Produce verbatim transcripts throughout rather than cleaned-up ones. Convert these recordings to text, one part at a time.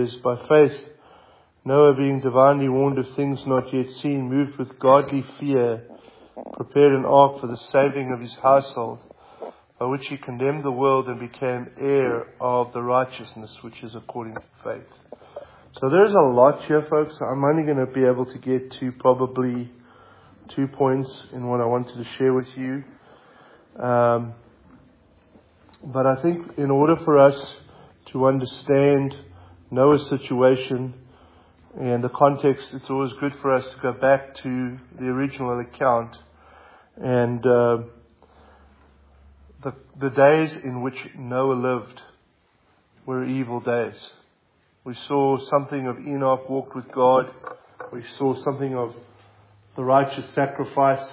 says, by faith, Noah, being divinely warned of things not yet seen, moved with godly fear, prepared an ark for the saving of his household, by which he condemned the world and became heir of the righteousness which is according to faith. So there's a lot here, folks. I'm only going to be able to get to probably two points in what I wanted to share with you. Um, but I think in order for us to understand Noah's situation and the context, it's always good for us to go back to the original account and uh, the, the days in which Noah lived were evil days. We saw something of Enoch walked with God. We saw something of the righteous sacrifice,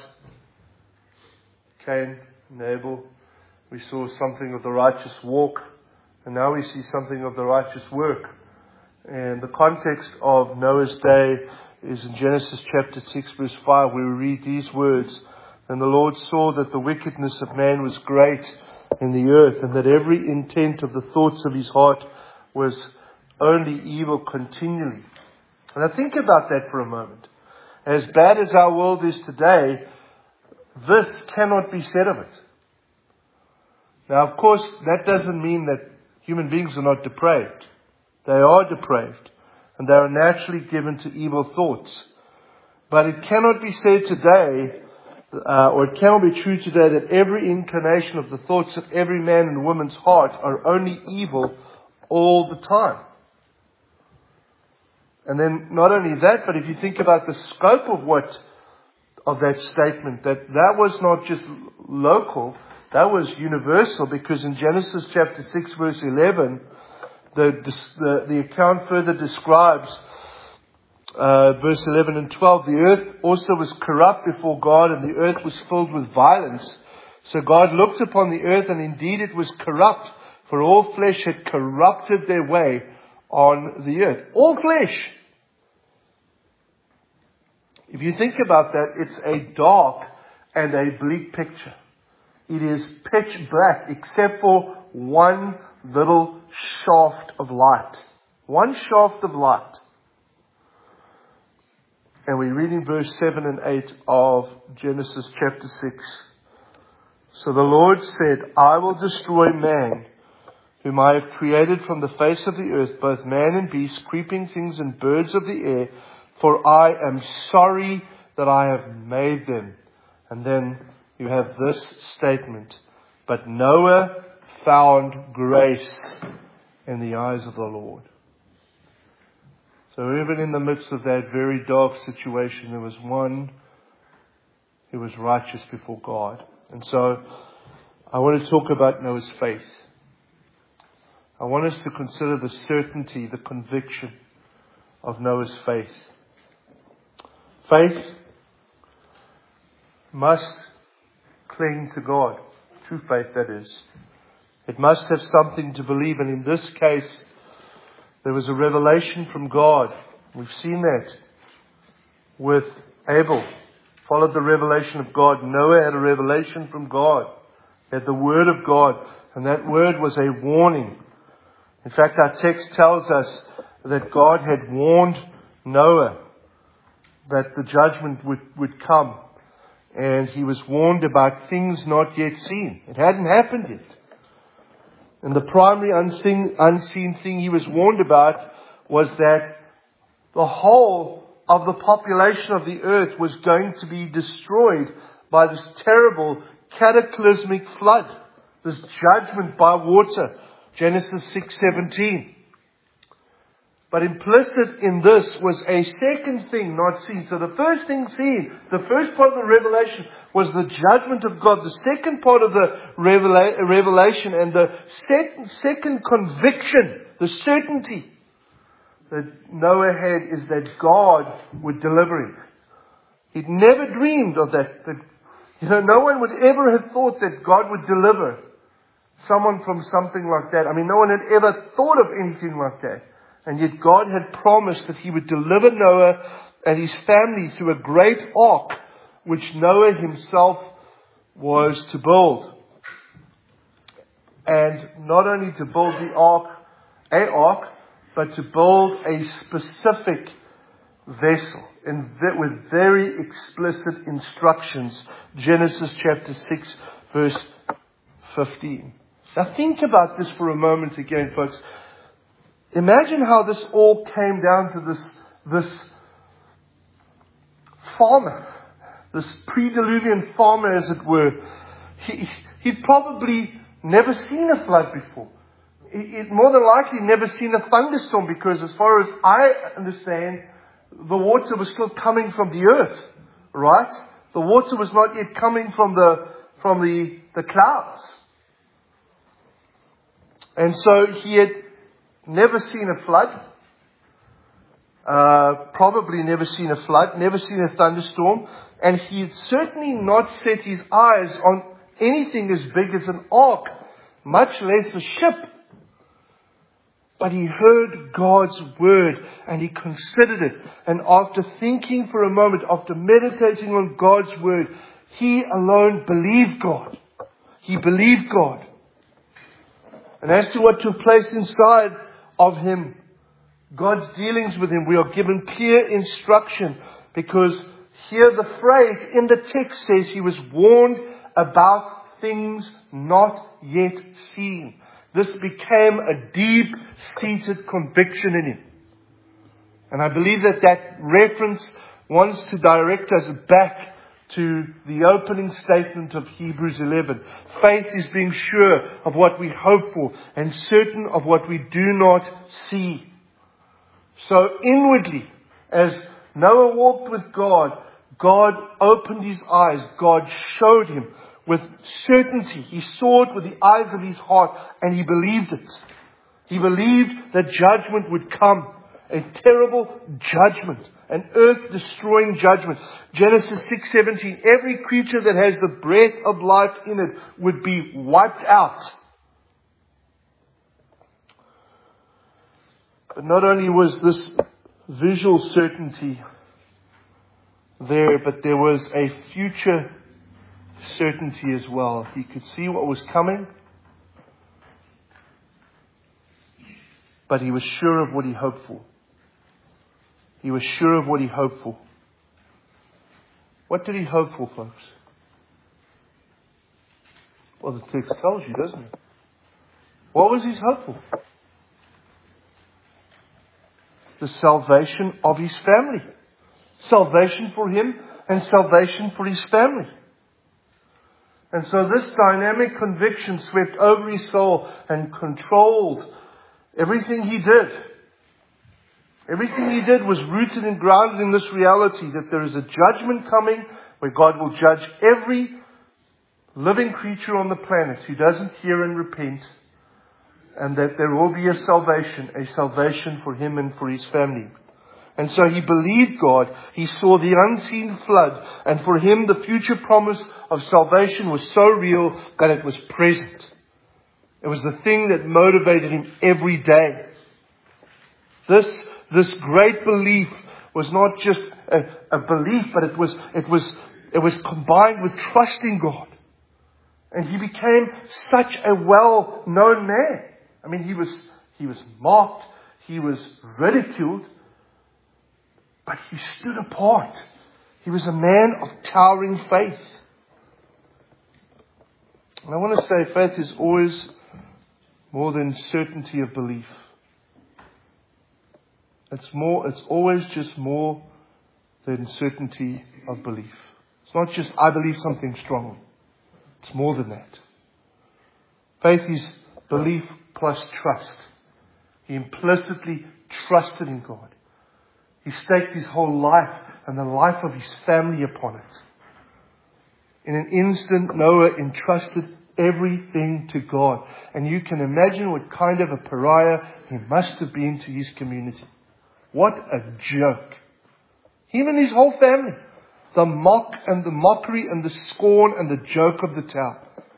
Cain and Abel. We saw something of the righteous walk. And now we see something of the righteous work. And the context of Noah's day is in Genesis chapter six verse five, where we read these words. And the Lord saw that the wickedness of man was great in the earth, and that every intent of the thoughts of his heart was only evil continually. And I think about that for a moment. As bad as our world is today, this cannot be said of it. Now, of course, that doesn't mean that human beings are not depraved. They are depraved, and they are naturally given to evil thoughts. But it cannot be said today, uh, or it cannot be true today, that every inclination of the thoughts of every man and woman's heart are only evil all the time. And then not only that, but if you think about the scope of what, of that statement, that that was not just local, that was universal, because in Genesis chapter six verse eleven, the, the, the account further describes, uh, verse eleven and twelve, the earth also was corrupt before God, and the earth was filled with violence. So God looked upon the earth, and indeed it was corrupt, for all flesh had corrupted their way on the earth. All flesh. If you think about that, it's a dark and a bleak picture. It is pitch black except for one little shaft of light. One shaft of light. And we read in verse seven and eight of Genesis chapter six. So the Lord said, I will destroy man, whom I have created from the face of the earth, both man and beast, creeping things and birds of the air, for I am sorry that I have made them. And then you have this statement, but Noah found grace in the eyes of the Lord. So even in the midst of that very dark situation, there was one who was righteous before God. And so I want to talk about Noah's faith. I want us to consider the certainty, the conviction of Noah's faith. Faith must cling to God. True faith, that is. It must have something to believe. And in this case, there was a revelation from God. We've seen that with Abel. Followed the revelation of God. Noah had a revelation from God. He had the word of God. And that word was a warning. In fact, our text tells us that God had warned Noah that the judgment would, would come. And he was warned about things not yet seen. It hadn't happened yet. And the primary unseen, unseen thing he was warned about was that the whole of the population of the earth was going to be destroyed by this terrible cataclysmic flood. This judgment by water. Genesis six seventeen. But implicit in this was a second thing not seen. So the first thing seen, the first part of the revelation was the judgment of God. The second part of the revela- revelation and the second, second conviction, the certainty that Noah had is that God would deliver him. He'd never dreamed of that. that. You know, no one would ever have thought that God would deliver someone from something like that. I mean, no one had ever thought of anything like that. And yet God had promised that He would deliver Noah and his family through a great ark, which Noah himself was to build. And not only to build the ark, a ark, but to build a specific vessel and with very explicit instructions. Genesis chapter six, verse fifteen. Now think about this for a moment again, folks. Imagine how this all came down to this, this farmer, this pre-Diluvian farmer, as it were. He, he'd probably never seen a flood before. He'd more than likely never seen a thunderstorm, because as far as I understand, the water was still coming from the earth, right? The water was not yet coming from the, from the, the clouds. And so he had never seen a flood, uh, probably never seen a flood, never seen a thunderstorm, and he had certainly not set his eyes on anything as big as an ark, much less a ship. But he heard God's word and he considered it. And after thinking for a moment, after meditating on God's word, he alone believed God. He believed God. And as to what took place inside of him, God's dealings with him, we are given clear instruction, because here the phrase in the text says he was warned about things not yet seen. This became a deep-seated conviction in him. And I believe that that reference wants to direct us back to the opening statement of Hebrews eleven. Faith is being sure of what we hope for and certain of what we do not see. So inwardly, as Noah walked with God, God opened his eyes. God showed him with certainty. He saw it with the eyes of his heart, and he believed it. He believed that judgment would come. A terrible judgment. An earth-destroying judgment. Genesis six seventeen. Every creature that has the breath of life in it would be wiped out. But not only was this visual certainty there, but there was a future certainty as well. He could see what was coming, but he was sure of what he hoped for. He was sure of what he hoped for. What did he hope for, folks? Well, the text tells you, doesn't it? What was his hope for? The salvation of his family. Salvation for him and salvation for his family. And so this dynamic conviction swept over his soul and controlled everything he did. Everything he did was rooted and grounded in this reality that there is a judgment coming where God will judge every living creature on the planet who doesn't hear and repent, and that there will be a salvation, a salvation for him and for his family. And so he believed God. He saw the unseen flood, and for him the future promise of salvation was so real that it was present. It was the thing that motivated him every day. This This great belief was not just a, a belief, but it was, it was, it was combined with trusting God. And he became such a well-known man. I mean, he was, he was mocked, he was ridiculed, but he stood apart. He was a man of towering faith. And I want to say faith is always more than certainty of belief. It's more, it's always just more than certainty of belief. It's not just, I believe something strongly. It's more than that. Faith is belief plus trust. He implicitly trusted in God. He staked his whole life and the life of his family upon it. In an instant, Noah entrusted everything to God. And you can imagine what kind of a pariah he must have been to his community. What a joke. Him and his whole family. The mock and the mockery and the scorn and the joke of the town.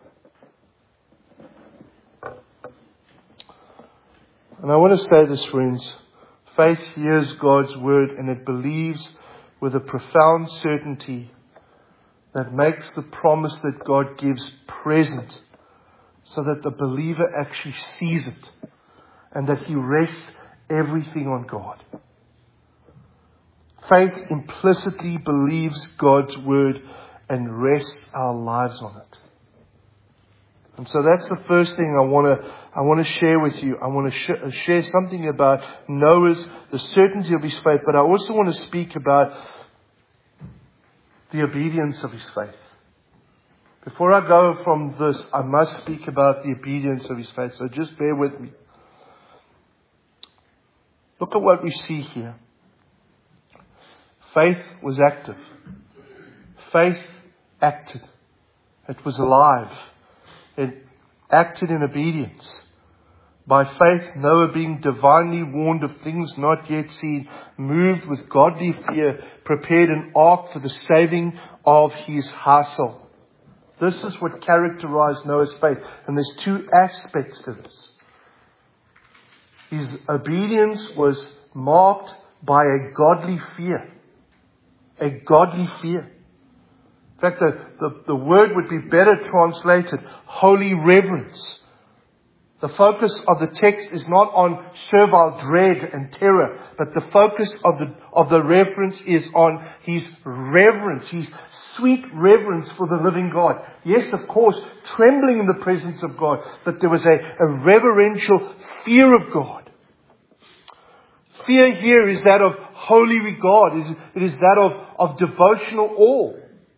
And I want to say this, friends. Faith hears God's word and it believes with a profound certainty that makes the promise that God gives present, so that the believer actually sees it and that he rests everything on God. Faith implicitly believes God's word and rests our lives on it. And so that's the first thing I want to I want to share with you. I want to sh- share something about Noah's, the certainty of his faith, but I also want to speak about the obedience of his faith. Before I go from this, I must speak about the obedience of his faith. So just bear with me. Look at what we see here. Faith was active. Faith acted. It was alive. It acted in obedience. By faith, Noah, being divinely warned of things not yet seen, moved with godly fear, prepared an ark for the saving of his household. This is what characterized Noah's faith. And there's two aspects to this. His obedience was marked by a godly fear. A godly fear. In fact, the, the, the word would be better translated, holy reverence. The focus of the text is not on servile dread and terror, but the focus of the, of the reference is on his reverence, his sweet reverence for the living God. Yes, of course, trembling in the presence of God, but there was a, a reverential fear of God. Fear here is that of holy regard. It is, it is that of, of devotional awe.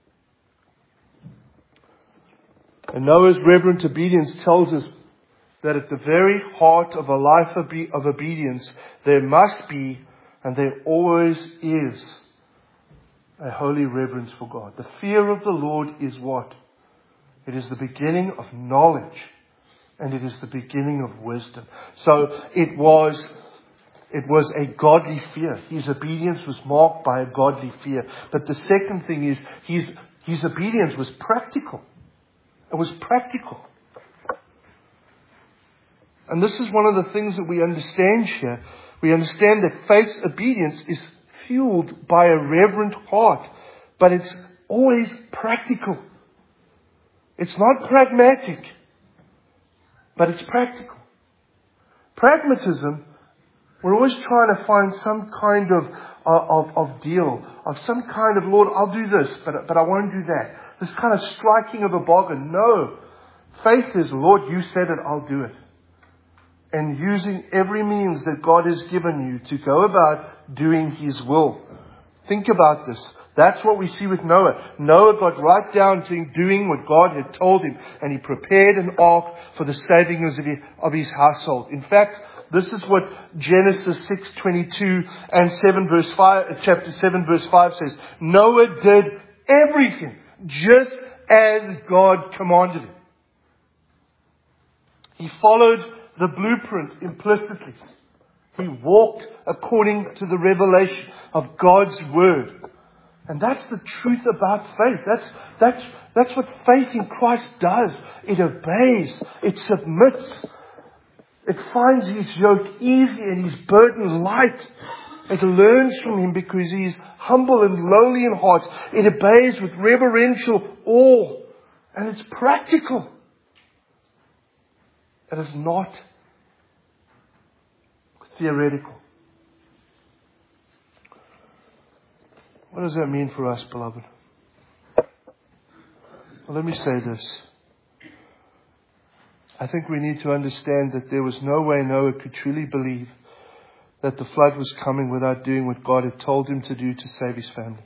And Noah's reverent obedience tells us that at the very heart of a life of, be, of obedience, there must be, and there always is, a holy reverence for God. The fear of the Lord is what? It is the beginning of knowledge, and it is the beginning of wisdom. So it was, it was a godly fear. His obedience was marked by a godly fear. But the second thing is, his, his obedience was practical. It was practical. And this is one of the things that we understand here. We understand that faith's obedience is fueled by a reverent heart. But it's always practical. It's not pragmatic. But it's practical. Pragmatism, we're always trying to find some kind of, uh, of, of deal. Of some kind of, Lord, I'll do this, but, but I won't do that. This kind of striking of a bargain. No. Faith is, Lord, you said it, I'll do it. And using every means that God has given you to go about doing His will. Think about this. That's what we see with Noah. Noah got right down to doing what God had told him. And he prepared an ark for the saving of his, of his household. In fact, this is what Genesis six twenty-two and seven verse five, chapter seven verse five says. Noah did everything just as God commanded him. He followed the blueprint implicitly. He walked according to the revelation of God's word. And that's the truth about faith. That's, that's, that's what faith in Christ does. It obeys. It submits. It finds His yoke easy and His burden light. It learns from Him because He is humble and lowly in heart. It obeys with reverential awe. And it's practical. It is not theoretical. What does that mean for us, beloved? Well, let me say this. I think we need to understand that there was no way Noah could truly believe that the flood was coming without doing what God had told him to do to save his family.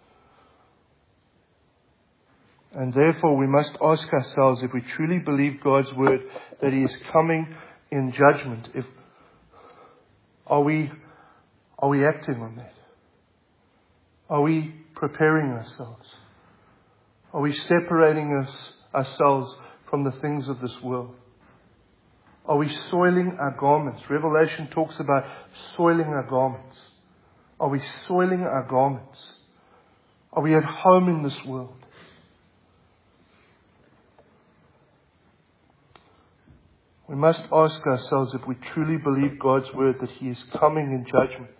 And therefore we must ask ourselves if we truly believe God's word that He is coming in judgment. If, are we, are we acting on that? Are we preparing ourselves? Are we separating us, ourselves from the things of this world? Are we soiling our garments? Revelation talks about soiling our garments. Are we soiling our garments? Are we at home in this world? We must ask ourselves if we truly believe God's word that He is coming in judgment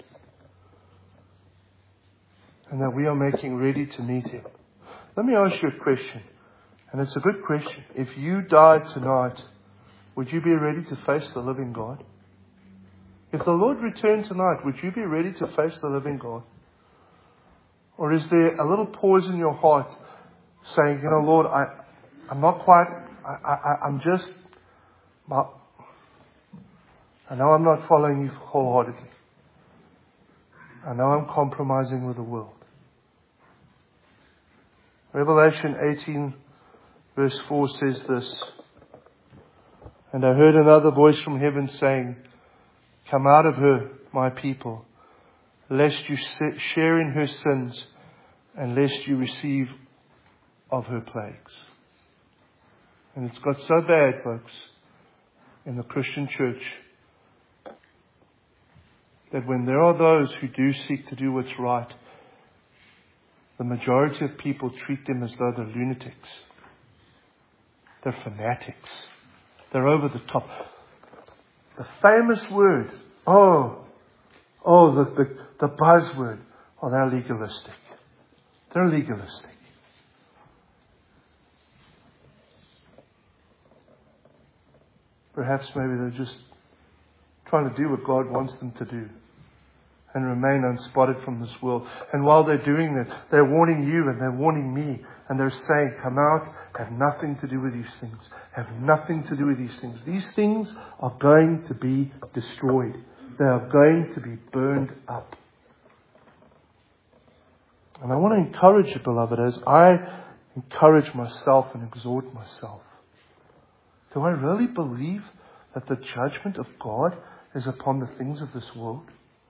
and that we are making ready to meet Him. Let me ask you a question, and it's a good question. If you died tonight, would you be ready to face the living God? If the Lord returned tonight, would you be ready to face the living God? Or is there a little pause in your heart saying, you know, Lord, I, I'm not quite, I, I, I'm just, well, I know I'm not following you wholeheartedly. I know I'm compromising with the world. Revelation eighteen verse four says this. And I heard another voice from heaven saying, come out of her, my people, lest you share in her sins, and lest you receive of her plagues. And it's got so bad, folks, in the Christian church, that when there are those who do seek to do what's right, the majority of people treat them as though they're lunatics. They're fanatics. They're over the top. The famous word, oh, oh, the, the, the buzzword, oh, they're legalistic. They're legalistic. Perhaps maybe they're just trying to do what God wants them to do and remain unspotted from this world. And while they're doing that, they're warning you and they're warning me. And they're saying, come out, have nothing to do with these things. Have nothing to do with these things. These things are going to be destroyed. They are going to be burned up. And I want to encourage you, beloved, as I encourage myself and exhort myself. Do I really believe that the judgment of God is upon the things of this world?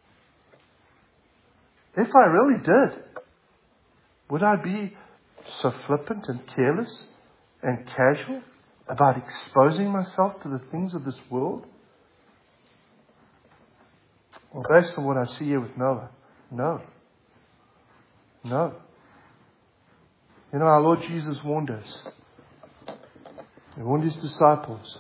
If I really did, would I be so flippant and careless and casual about exposing myself to the things of this world? Well, based on what I see here with Noah, no. No. You know, our Lord Jesus warned us. He warned His disciples.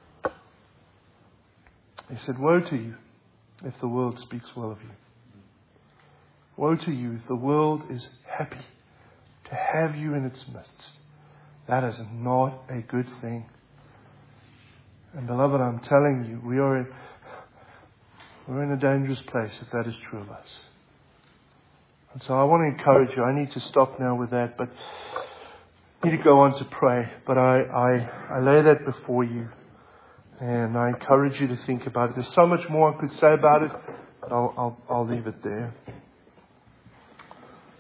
He said, woe to you if the world speaks well of you. Woe to you if the world is happy to have you in its midst. That is not a good thing. And beloved, I'm telling you, we are in, we're in a dangerous place if that is true of us. And so I want to encourage you. I need to stop now with that, but I need to go on to pray. But I, I, I lay that before you. And I encourage you to think about it. There's so much more I could say about it, but I'll, I'll, I'll leave it there.